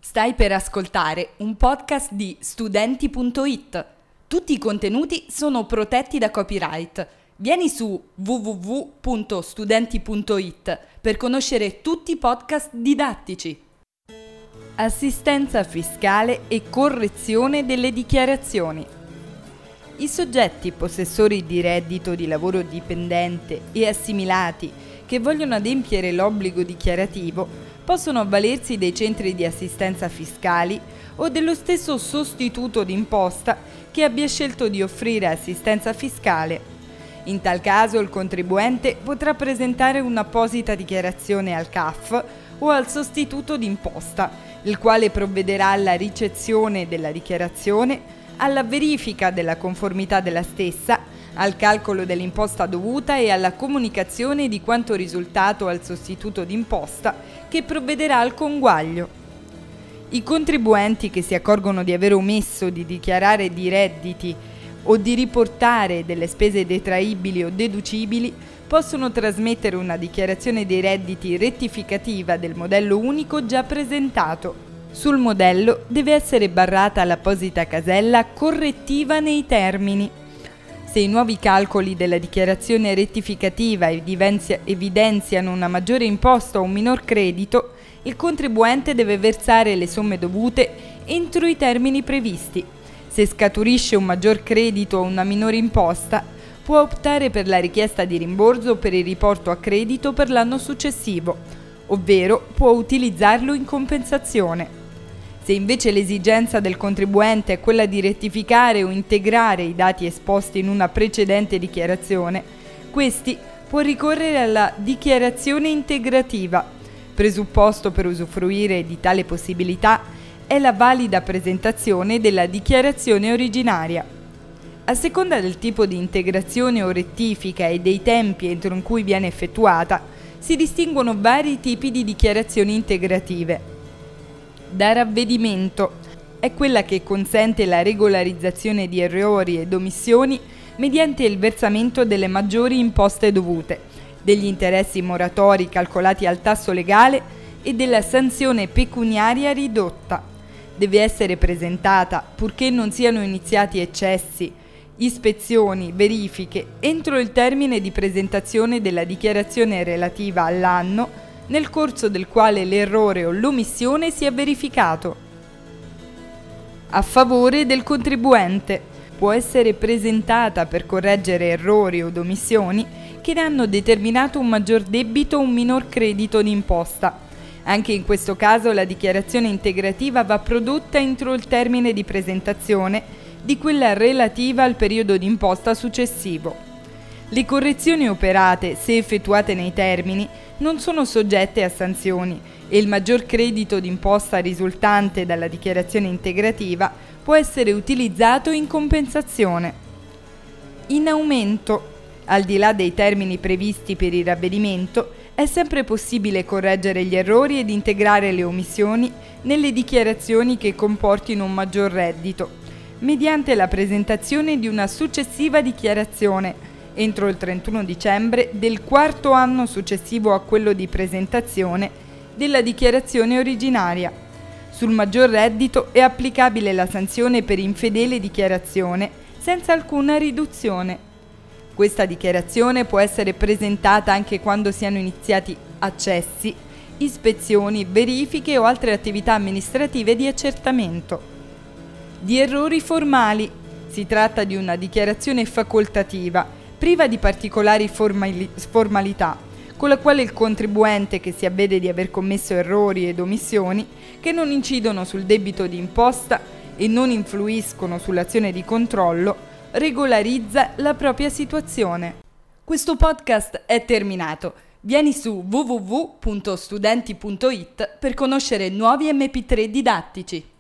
Stai per ascoltare un podcast di studenti.it. Tutti i contenuti sono protetti da copyright. Vieni su www.studenti.it per conoscere tutti i podcast didattici. Assistenza fiscale e correzione delle dichiarazioni. I soggetti possessori di reddito di lavoro dipendente e assimilati che vogliono adempiere l'obbligo dichiarativo possono avvalersi dei centri di assistenza fiscali o dello stesso sostituto d'imposta che abbia scelto di offrire assistenza fiscale. In tal caso il contribuente potrà presentare un'apposita dichiarazione al CAF o al sostituto d'imposta, il quale provvederà alla ricezione della dichiarazione, alla verifica della conformità della stessa, al calcolo dell'imposta dovuta e alla comunicazione di quanto risultato al sostituto d'imposta che provvederà al conguaglio. I contribuenti che si accorgono di aver omesso di dichiarare di redditi o di riportare delle spese detraibili o deducibili possono trasmettere una dichiarazione dei redditi rettificativa del modello unico già presentato. Sul modello deve essere barrata l'apposita casella correttiva nei termini. Se i nuovi calcoli della dichiarazione rettificativa evidenziano una maggiore imposta o un minor credito, il contribuente deve versare le somme dovute entro i termini previsti. Se scaturisce un maggior credito o una minore imposta, può optare per la richiesta di rimborso o per il riporto a credito per l'anno successivo, ovvero può utilizzarlo in compensazione. Se invece l'esigenza del contribuente è quella di rettificare o integrare i dati esposti in una precedente dichiarazione, questi può ricorrere alla dichiarazione integrativa. Presupposto per usufruire di tale possibilità è la valida presentazione della dichiarazione originaria. A seconda del tipo di integrazione o rettifica e dei tempi entro cui viene effettuata, si distinguono vari tipi di dichiarazioni integrative. Da ravvedimento è quella che consente la regolarizzazione di errori ed omissioni mediante il versamento delle maggiori imposte dovute, degli interessi moratori calcolati al tasso legale e della sanzione pecuniaria ridotta. Deve essere presentata, purché non siano iniziati eccessi, ispezioni, verifiche, entro il termine di presentazione della dichiarazione relativa all'anno nel corso del quale l'errore o l'omissione sia verificato. A favore del contribuente può essere presentata per correggere errori o omissioni che ne hanno determinato un maggior debito o un minor credito d'imposta. Anche in questo caso la dichiarazione integrativa va prodotta entro il termine di presentazione di quella relativa al periodo d'imposta successivo. Le correzioni operate, se effettuate nei termini, non sono soggette a sanzioni e il maggior credito d'imposta risultante dalla dichiarazione integrativa può essere utilizzato in compensazione. In aumento, al di là dei termini previsti per il ravvedimento, è sempre possibile correggere gli errori ed integrare le omissioni nelle dichiarazioni che comportino un maggior reddito, mediante la presentazione di una successiva dichiarazione entro il 31 dicembre del quarto anno successivo a quello di presentazione della dichiarazione originaria. Sul maggior reddito è applicabile la sanzione per infedele dichiarazione senza alcuna riduzione. Questa dichiarazione può essere presentata anche quando siano iniziati accessi, ispezioni, verifiche o altre attività amministrative di accertamento. Di errori formali. Si tratta di una dichiarazione facoltativa, priva di particolari formalità, con la quale il contribuente che si avvede di aver commesso errori ed omissioni che non incidono sul debito di imposta e non influiscono sull'azione di controllo, regolarizza la propria situazione. Questo podcast è terminato. Vieni su www.studenti.it per conoscere nuovi MP3 didattici.